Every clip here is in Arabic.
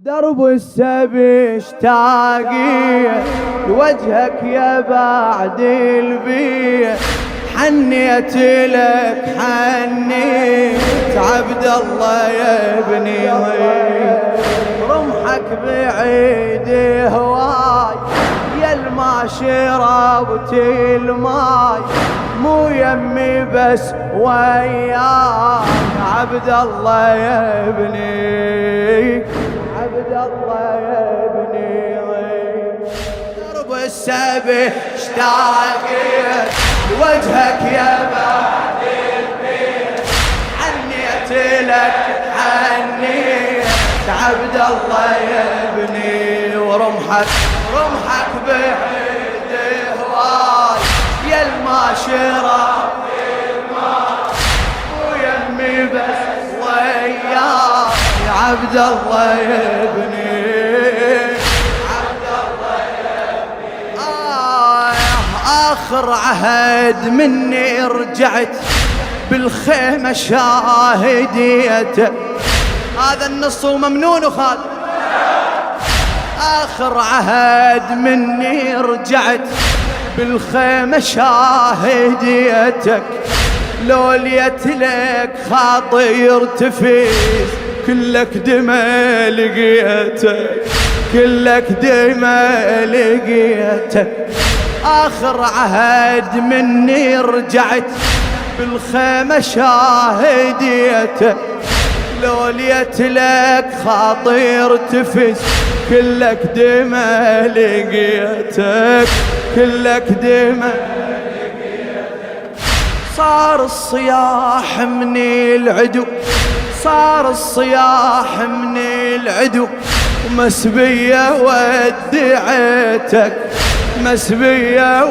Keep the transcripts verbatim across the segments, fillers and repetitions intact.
درب السبي اشتاقي لوجهك يا بعد البيت، حنيت لك حنيت عبد الله يا ابني، رمحك بعيد هواي يا الما شربت الماي، مو يمي بس وياك عبد الله يا ابني، عبد الله يا ابني. درب السبي اشتاقت لوجهك يا بعد البيت، حنيت لك حنيت عبد الله يا ابني، ورمحك رمحك بعيد هواي يا الما شرب الماء، ويمي بس وياك عبد الله يا ابني، عبد الله يا ابني. آه آخر عهد مني رجعت بالخيمة شاهديته، هذا النص ممنون وخالد. آخر عهد مني رجعت بالخيمة شاهديتك، لو ليت لك خاطر تفيز كلك دمى لقيتك، كلك دمى لقيتك. آخر عهد مني رجعت بالخيمة شاهديتك، لو ليت لك خاطر تفز كلك دمى لقيتك، كلك دمى لقيتك. صار الصياح من العدو، صار الصياح من العدو، ومسبية ودعيتك، مسبية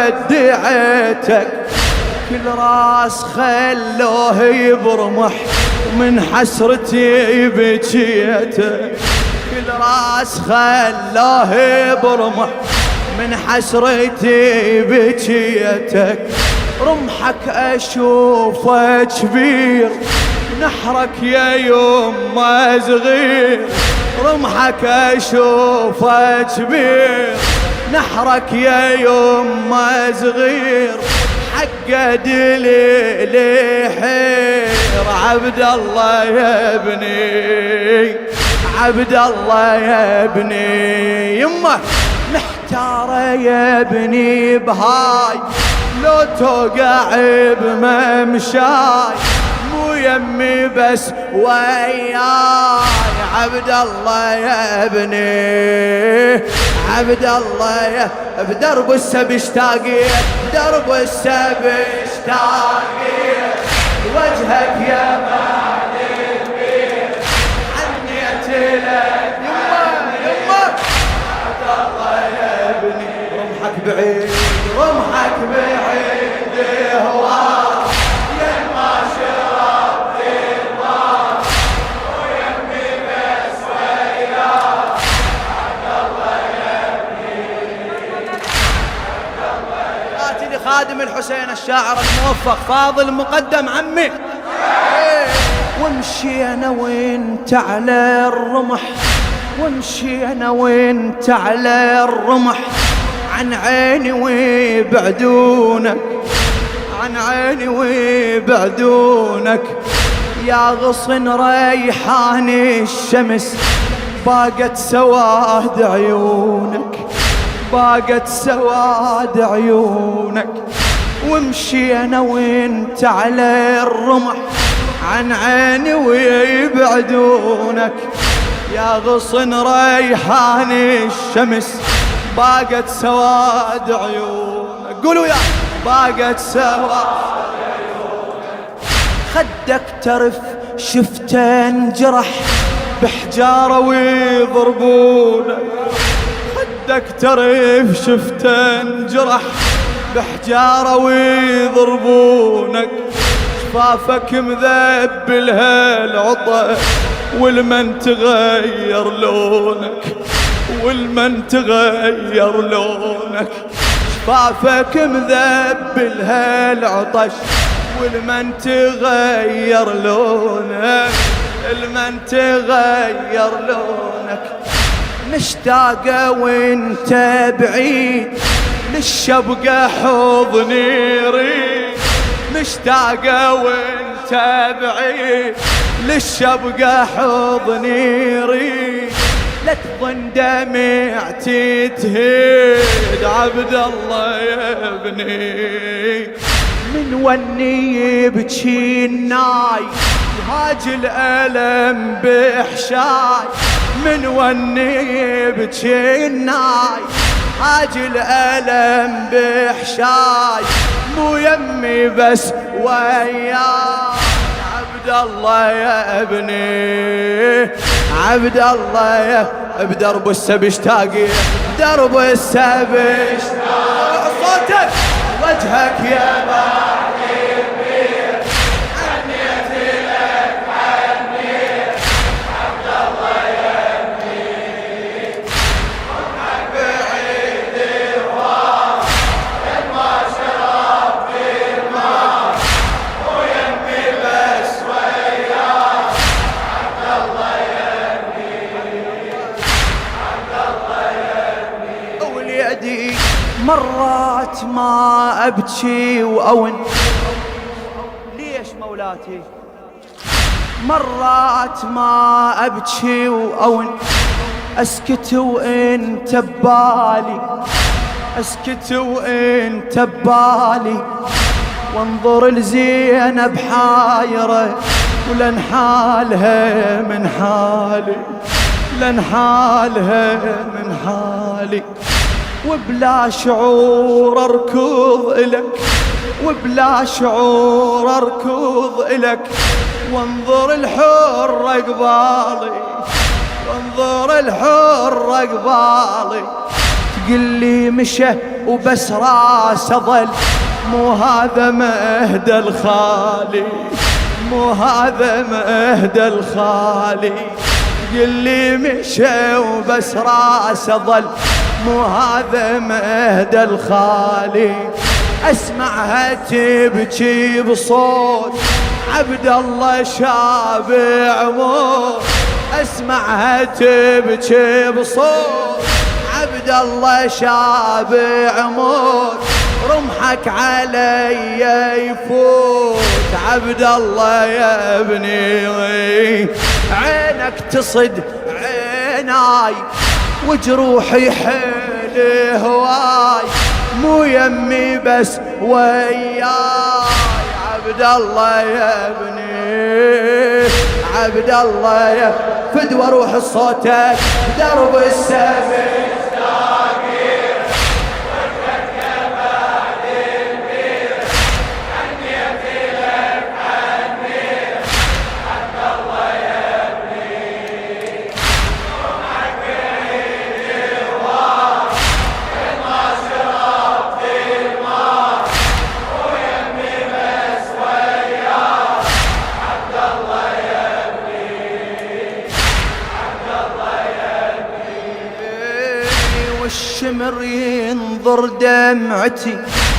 ودعيتك. كل راس خلوه يبرمح من حسرتي بجيتك، كل راس خلوه يبرمح من حسرتي بجيتك. رمحك اشوفه كبير، نحرك يا يما صغير، رمحك اشوفه كبير، نحرك يا يما صغير. حقد لي حير عبد الله يا ابني، عبد الله يا ابني. يمه محتارة يا ابني بهاي، لو توقع بممشاي، مو يمي بس وياي عبد الله يا ابني، عبد الله يا. بدرب السبي اشتاقيت، بدرب السبي اشتاقيت وجهك يا بعد البيت، حنيت لك يما يما عبد الله يا ابني. رمحك بعيد، رمحك بعيد هواك يا ما شربت الماء، ويمي بس وياك عبد الله يا ابني، عبد الله يا. آتي لخادم الحسين الشاعر الموفق فاضل مقدم عمي. وامشي انا وانت على الرمح، وامشي انا وانت على الرمح، عن عيني ويبعدونك، عن عيني ويبعدونك. يا غصن ريحان الشمس باقت سواد عيونك، باقت سواد عيونك. وامشي انا وانت على الرمح، عن عيني ويبعدونك. يا غصن ريحان الشمس باقت سواد عيونك. قولوا يا باقت سواد عيونك. خدك ترف شفت انجرح بحجارة ويضربونك، خدك ترف شفت انجرح بحجارة ويضربونك. شفافك مذبل هالعطا والمن تغير لونك، والمن تغير لونك. شفافك مذبل هالعطش والمن تغير لونك. المن تغير لونك. مشتاقة وانت بعيد للشبقة حضني ريد. مشتاقة وانت بعيد للشبقة حضني ريد. لا تظن دمعتي تهيد عبد الله يا ابني. من وني يبكي الناي هاج الألم بحشاي. من وني يبكي الناي هاج الألم بحشاي. مو يمي بس وياي عبد الله يا ابني. عبد الله يا بدرب السب اشتاقي. درب السب اشتاقي صوتك وجهك يا بعدي كبير. حنيت لك حنيت عبد الله يا ابني. روحك بعيد الوار ما شرب في الماء. ويمي بس وياك عبد الله يا ابني. عبد الله يا ابني. وليدي مرات ما أبكي وأون. ليش مولاتي؟ مرات ما أبكي وأون. أسكت وإنت ببالي. أسكت وإنت ببالي. وانظر لزينب حايرة ولن حالها من حالي. لن حالها من حالي. وبلا شعور اركض إلك. وبلا شعور اركض إلك. وانظر الحر قبالي. وانظر الحر قبالي. تقلي مشى وبس راسه ظل. مو هذا مهدى الخالي. مو هذا مهدى الخالي. تقلي مشى وبس راسه ظل. مو هذا مهدى الخالي. اسمعها تبكي بصوت عبد الله شابع موت. اسمعها تبكي بصوت عبد الله شابع موت. رمحك علي يفوت عبد الله يا ابني. عينك تصد عيناي وجروحي حيل هواي. مو يمي بس وياي عبد الله يا ابني. عبد الله يا فدوى روح صوتك درب السبيل. والشمر ينظر دمعتي.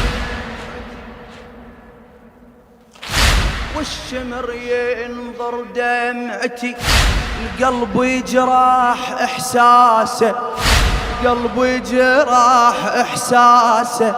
والشمر ينظر دمعتي. القلب يجرح احساسه. القلب يجرح احساسه.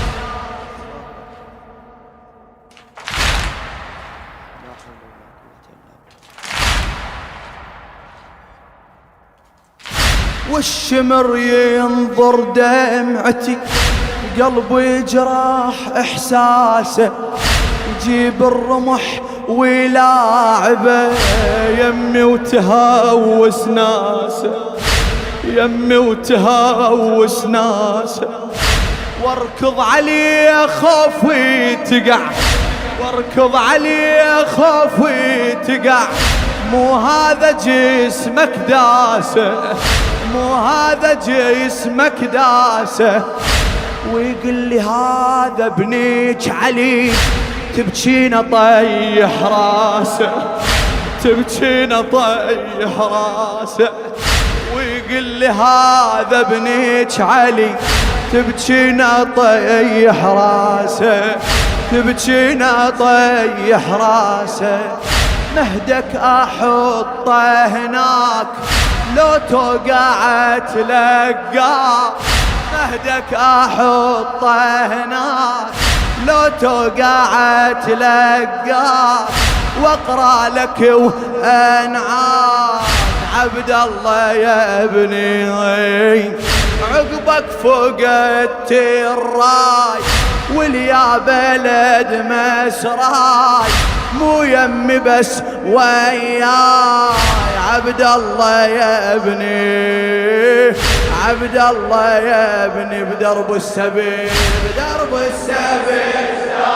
والشمر ينظر دمعتي. قلبي يجرح احساسه. يجيب الرمح ويلاعبه يمي وتهوس ناسه. يمي وتهوس ناسه. واركض عليه خوفي تقع. واركض عليه خوفي تقع. مو هذا جسمك داسه. مو هذا جسمك داسه. ويقول لي هذا ابنك علي. تبكينا طيح راسه. تبكينا طيح راسه. ويقول لي هذا ابنك علي. تبكينا طيح راسه. تبكينا طيح راسه. مهدك احطه هناك لو توقع تلقاه، مهدك احطه هناك لو توقع تلقاه، واقرا لك وانعاد عبد الله يا ابني عقبك فقدت الراي واليا بلد مسراي مو يمي بس وياي عبد الله يا ابني عبد الله يا ابني بدرب السبيل بدرب السبيل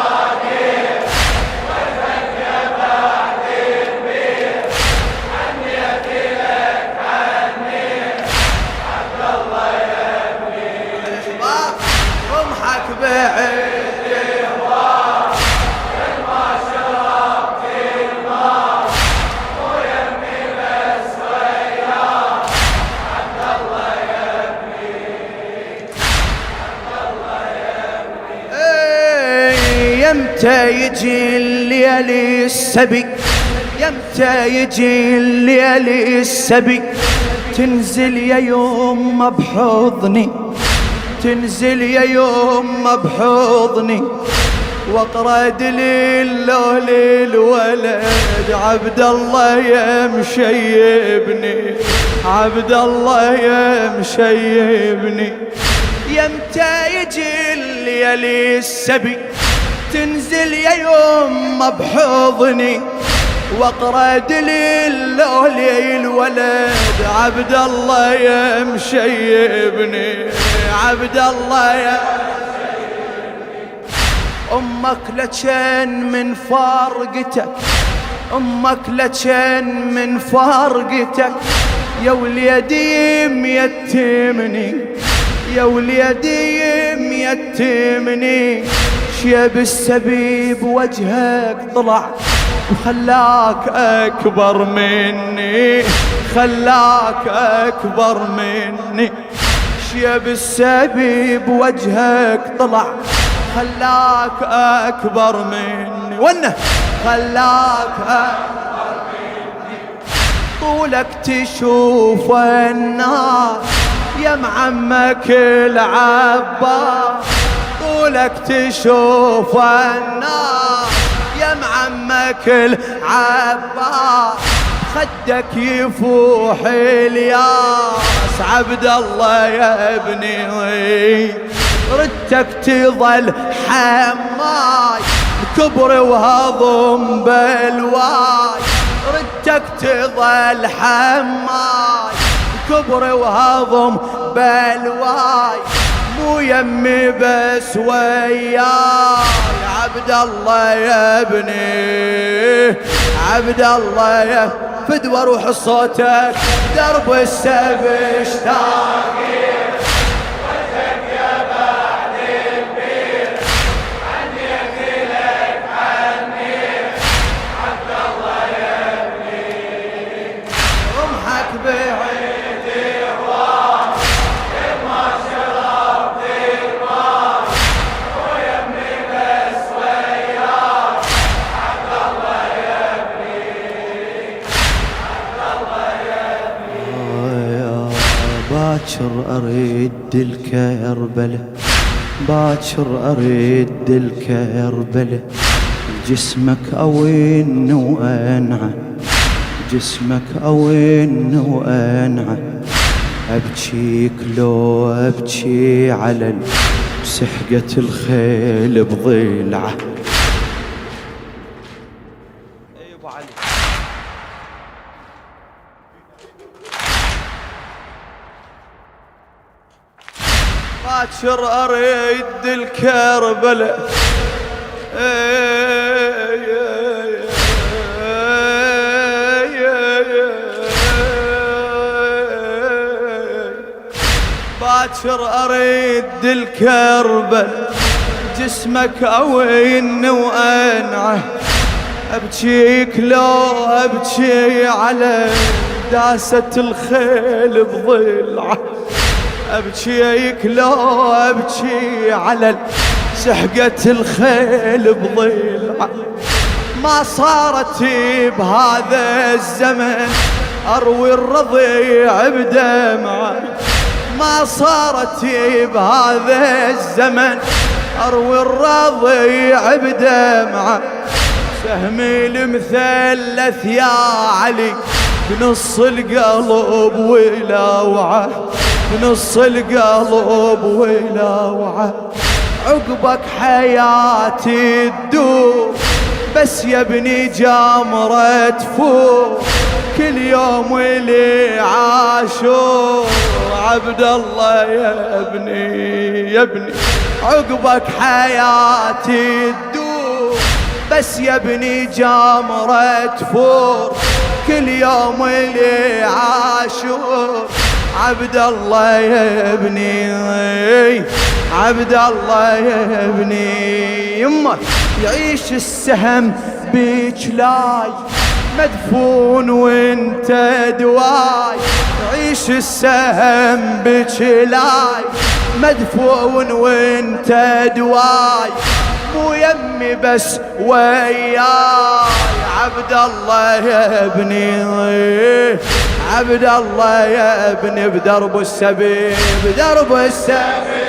يمتى يجي الليل السبي يمتى يجي الليل السبي تنزل يا يوم بحضني تنزل يا يوم بحضني واقرا دليل لو للولد عبد الله يا مشيبني عبد الله يا مشيبني يمتى يجي الليل السبي تنزل يا يوم بحضني واقرا دليل لو للولد عبد الله يا مشيبني عبد الله يا امك لجن من فارقتك امك لجن من فارقتك يا وليديم يتمني يا وليديم يتمني شيب السبيب وجهك طلع وخلاك أكبر مني خلاك أكبر مني شيب السبيب وجهك طلع خلاك أكبر مني وانه خلاك أكبر مني طولك تشوف الناس يا معمك العباس طولك تشوف الناس يا معمك العباس خدك يفوح الياس عبد الله يا ابني ردك تظل حماي كبر وهضم بالواي ردك تظل حماي كبر وهضم بالواي مو يمي بس وياي عبد الله يا ابني عبد الله يا فدوى روح صوتك درب السبي اشتاقي وجهك يا بعد البير عني اكلك عني عبد الله يا ابني رمحك بعيد هواك كل ما شربت الماء مو يمي بس وياك عبد الله يا ابني عبد الله يا ابني باكر اريد الكربله باكر اريد الكربله جسمك اوين وانعى جسمك اوين وانعى ابكيك لو ابكي على سحقة الخيل بضلعه باكر اريد الكربله باكر اريد الكربل جسمك اوين وانعه ابكيك لو ابكي على داسة الخيل بضلعه ابكيك لو ابكي على سحقة الخيل بضلعه ما صارت بهذا الزمن أروي الرضيع بدمعة، ما صارت بهذا الزمن أروي الرضيع بدمعة. سهمي المثلث يا علي بنص القلب ولوعة، بنص القلب ولوعة. عقبك حياتي تدور بس يا ابني جمرة تفور، كل يوم ولي عاشور. عبد الله يا ابني يا ابني عقبك حياتي تدور بس يا ابني جمرة تفور، كل يوم ولي عاشور. عبد الله يا ابني عبد الله يا ابني يمك يعيش السهم بجلاي مدفون وانت دواي، يعيش السهم بجلاي مدفون وانت دواي، مو يمي بس وياي. عبد الله يا ابني عبد الله يا ابني بدرب السبيل بدرب السبيل